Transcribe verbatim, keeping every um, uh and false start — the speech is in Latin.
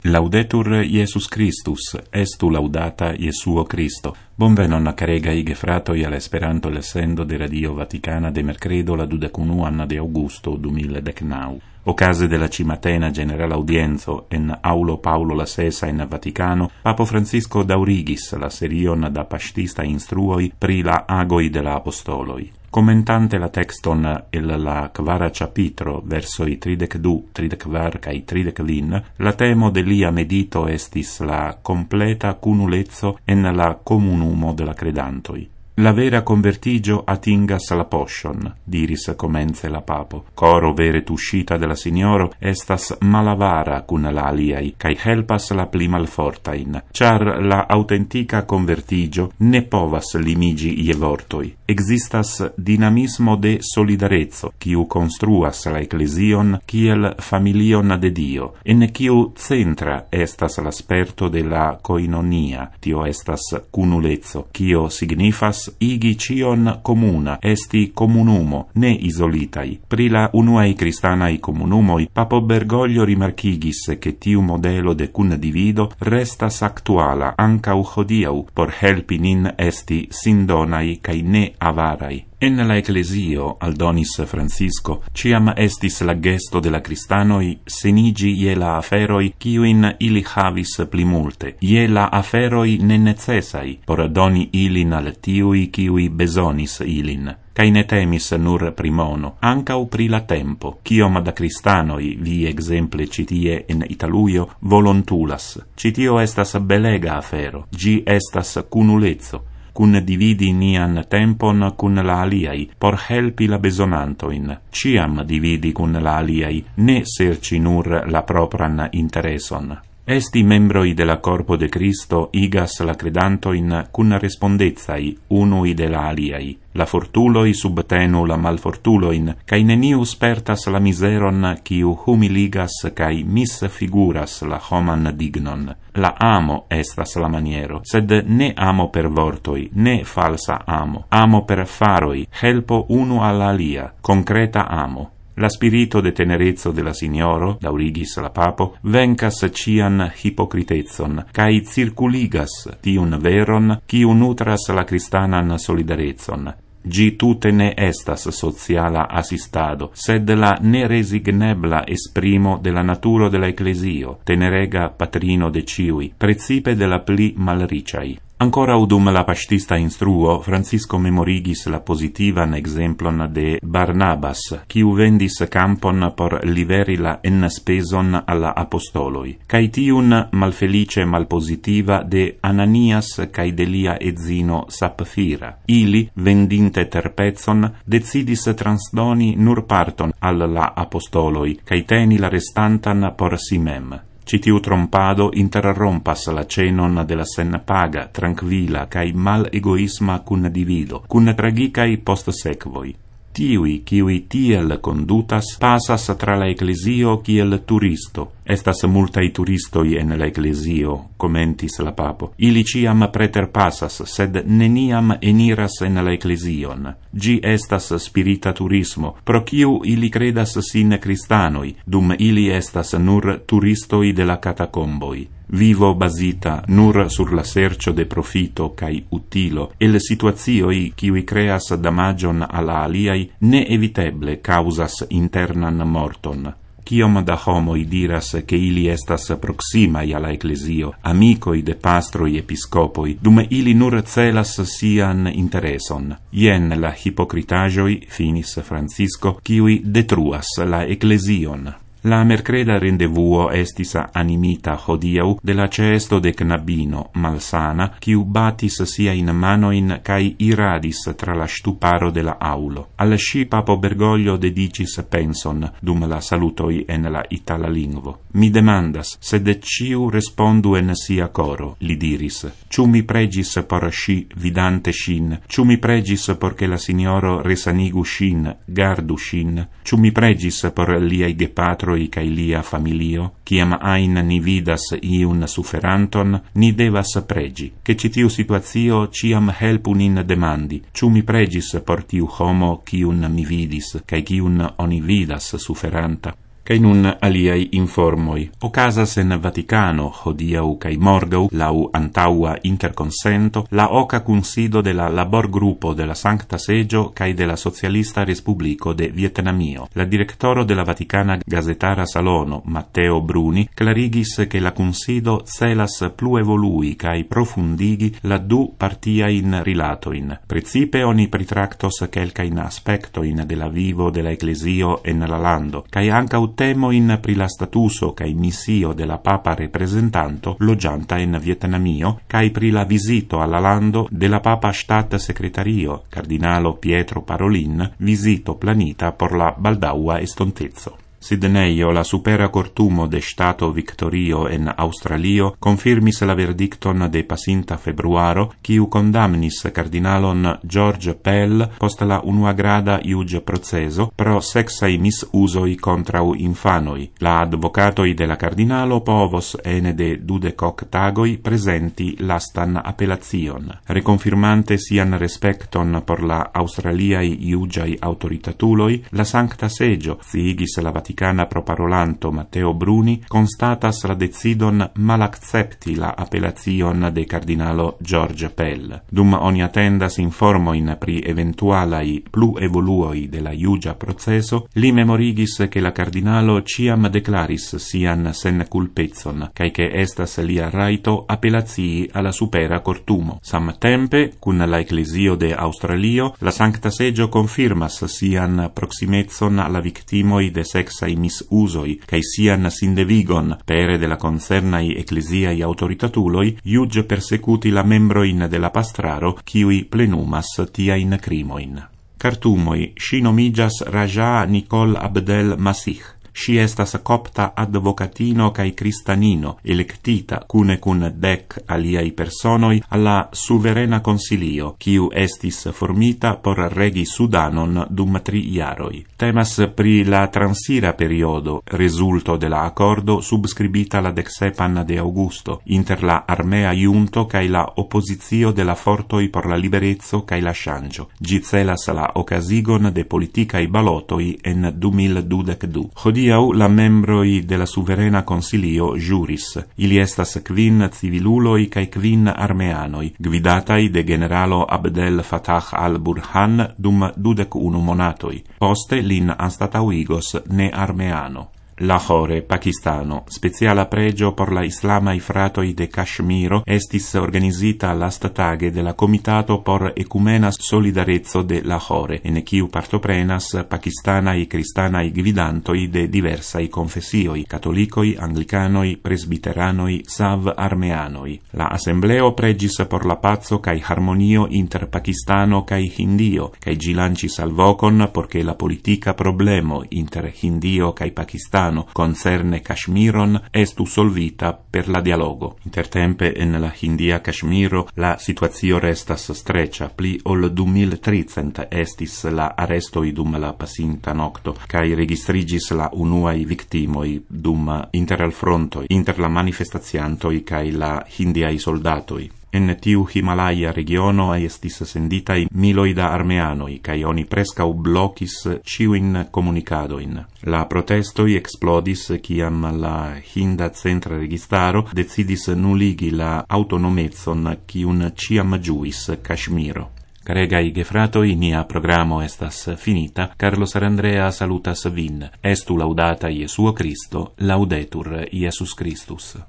Laudetur Iesus Christus, estu laudata Iesuo Christo. Bonvenon caregai gefratoi al Esperanto lessendo de Radio Vaticana de mercredo la dudecunuan de Augusto du mille decnau. Ocase della cimatena generale audienzo en Aulo Paulo la Sesa in Vaticano, Papo Francisco daurigis la serion da pastista instruoi pri la agoi de la apostoloi. Commentante la texton el la quara capitro verso i tridec du, tridec var cae tridec vin, la temo de lia medito estis la completa cunulezzo en la comunumo de la credantoi. La vera convertigio atingas la potion, diris comence la papo. Coro vere tuscita della signoro estas malavara cun la aliai, cae helpas la pli malfortain, char la autentica convertigio ne povas limigi ie vortoi. Existas dinamismo de solidarezzo, quiu construas la ecclesion kiel familion de Dio, en quiu centra estas l'asperto de la koinonia, tio estas cunulezzo, quio signifas igi cion comuna, esti comunumo, ne isolitai. Pri la unuae cristanai comunumoi, Papo Bergoglio rimarchigis che tiu modelo de cun divido restas actuala ancau hodiau, por helpi nin esti sindonai cae ne avarai. En la ecclesio, aldonis Francisco, ciam estis la gesto de la cristanoi senigi ie la aferoi ciuin ili havis pli multe, ie la aferoi ne necessai, por doni ilin al tiui ciui besonis ilin. Cae ne temis nur primono, ancau pri la tempo, ciom da cristanoi vi exemple citie in Italuio volontulas. Citio estas belega afero, gi estas cunulezzo, cun dividi nian tempon cun la aliai, por helpi la besonantoin. Ciam dividi cun la aliai, ne serci nur la propran intereson. Esti membroi de la corpo de Cristo igas la credantoin cun respondezai unui de la aliai. La fortuloi subtenu la malfortuloin, cae neniu spertas la miseron quiu humiligas cae misfiguras la homan dignon. La amo estas la maniero, sed ne amo per vortoi, ne falsa amo. Amo per faroi, helpo unu alla alia, concreta amo. La spirito de tenerezzo de la signoro, daurigis la papo, vencas cian hipocritezon, cae circuligas tiun veron, quiu nutras la cristanan solidarezzon. Gi tute ne estas sociala assistado, sed la neresignebla esprimo de la naturo de la ecclesio, tenerega patrino de ciui, precipe de la pli malriciai. Ancora udum la pastista instruo, Francisco memorigis la positivan exemplon de Barnabas, quiu vendis campon por liveri la enspeson alla apostoloi, cae tiun malfelice malpositiva de Ananias cae de lia edzino Sapfira. Ili, vendinte terpezon, decidis transdoni nur parton al la apostoloi, cae teni la restantan por si mem. Citiu trompado interrompas la cenon de la sen paga, tranquilla, cae mal egoisma cun divido, cun tragicai post sequoi. Tiui, kiui tiel condutas, pasas tra la ecclesio kiel turisto. Estas multai turistoi en la ecclesio, commentis la papo. Ili ciam preterpasas, sed neniam eniras en la ecclesion. Gi estas spirita turismo, pro ciu ili credas sin cristanoi, dum ili estas nur turistoi de la catacomboi. Vivo basita nur sur la sercio de profito cae utilo, e le situazioi kiui creas damagion alla aliai ne eviteble causas internan morton. Ciom da homoi diras che ili estas proximai alla ecclesio, amicoi de pastroi episcopoi, dum ili nur celas sian intereson. Ien la hipocritagioi, finis Francisco, kiui detruas la ecclesion. La mercreda rendevuo estis animita hodiau de la cesto de knabino malsana, quiu batis sia in manoin cae iradis tra la stuparo de la aulo. Al sci Papo Bergoglio dedicis penson dum la salutoi en la itala lingvo. Mi demandas, sed ciu respondu en sia coro, li diris. Ciu mi pregis por sci vidante shin, ciu mi pregis porche la signoro resanigu shin, gardu shin, ciu mi pregis por liai gepatro cae lia familio, ciam ain ni vidas iun suferanton, ni devas pregi, che citiu situatio ciam helpu nin demandi, ciu mi pregis por tiu homo cium mi vidis, cae cium oni vidas suferanta. Kai nun aliai informoi. Ocasas en Vaticano, hodiau kai morgau, lau antaua interconsento, la oca consido de la labor gruppo de la Sancta Seggio kai de la Socialista Respublico de Vietnamio. La directoro de la Vaticana Gazetara Salono, Matteo Bruni, clarigis che la consido celas plu evolui kai profundigi la du partiain rilatoin. Precipe oni pritractos quelcain aspectoin de la vivo de la Ecclesio en la lando, kai anca temoin pri la statuso kai missio de la Papa representanto logianta in Vietnamio, kai pri la visito alla lando de la Papa Stat Secretario, Cardinalo Pietro Parolin, visito planita por la baldaua estontezzo. Sidneio, la supera cortumo de Stato Victorio en Australio, confirmis la verdicton de pasinta februaro, quiu condamnis cardinalon George Pell post la unua grada iuge proceso pro sexai misusoi contrau infanoi. La advocatoi de la cardinalo povos ene de dudecoc tagoi presenti lastan appellazion. Reconfirmante sian respecton por la australiai iugiai autoritatuloi, la Sancta Seggio, sigis la Vaticana Vaticana proparolanto Matteo Bruni constatas la decidon malaccepti la appellazion de cardinalo George Pell. Dum oni attendas informoin pri eventualai plu evoluoi de la iugia proceso, li memorigis che la cardinalo ciam declaris sian sen culpezon, cae che estas lia raito appellazii alla supera cortumo. Samtempe, cun la Ecclesio de Australio, la Sancta Seggio confirmas sian proximezzon alla victimoi de sexai misusoi, cae sian sindevigon pere de la concernai ecclesiai autoritatuloi, iuge persecuti la membroin de la pastraro, kiui plenumas tiain crimoin. Cartumoi, si nomigas Raja Nicol Abdel Masih. Si estas copta advocatino cae cristanino, electita cune cun dec aliai personoi alla suverena consilio, quiu estis formita por regi Sudanon dum tri iaroi. Temas pri la transira periodo, resulto de la accordo subscribita la dexepan de Augusto, inter la armea iunto cae la oppositio de la fortoi por la liberezzo cae la shangio. Gi celas la ocasigon de politicae balotoi en du mil dudecdu. Hodiau la membroi de la suverena consilio juris. Ili estas quin civiluloi cae quin armeanoi, gvidatai de generalo Abdel Fattah al-Burhan dum dudec unu monatoi. Poste lin anstatauigos ne armeano. Lahore, Pakistano, speciala pregio por la islamai fratoi de Kashmiro estis organisita lasttage de la Comitato por Ecumena Solidarezzo de Lahore, en quiu partoprenas pakistanai cristanai gvidantoi de diversai confessioi, catolicoi, anglicanoi, presbiteranoi, sav armeanoi. La assembleo pregis por la pazzo cae harmonio inter Pakistano cae Hindio, cae gilancis al vocon porche la politica problemo inter Hindio cae Pakistano concerne Kashmiron estu solvita per la dialogo. Intertempe en la Hindia Kashmiro la situazio restas strecia, pli ol du mil tricent estis la arrestoi dum la pasinta nocto, cae registrigis la unuai victimoi dum inter al frontoi, inter la manifestaziantoi cae la hindiai soldatoi. En tiu Himalaya regiono estis senditai miloi da armeanoi, cae oni prescau blocis ciuin comunicadoin. La protestoi explodis ciam la Hinda Centra Registaro decidis nuligi la autonomezzon cium ciam giuis Kashmiro. Caregai gefratoi, nia programo estas finita. Carlos Arandrea salutas vin. Estu laudata Iesuo Christo, laudetur Iesus Christus.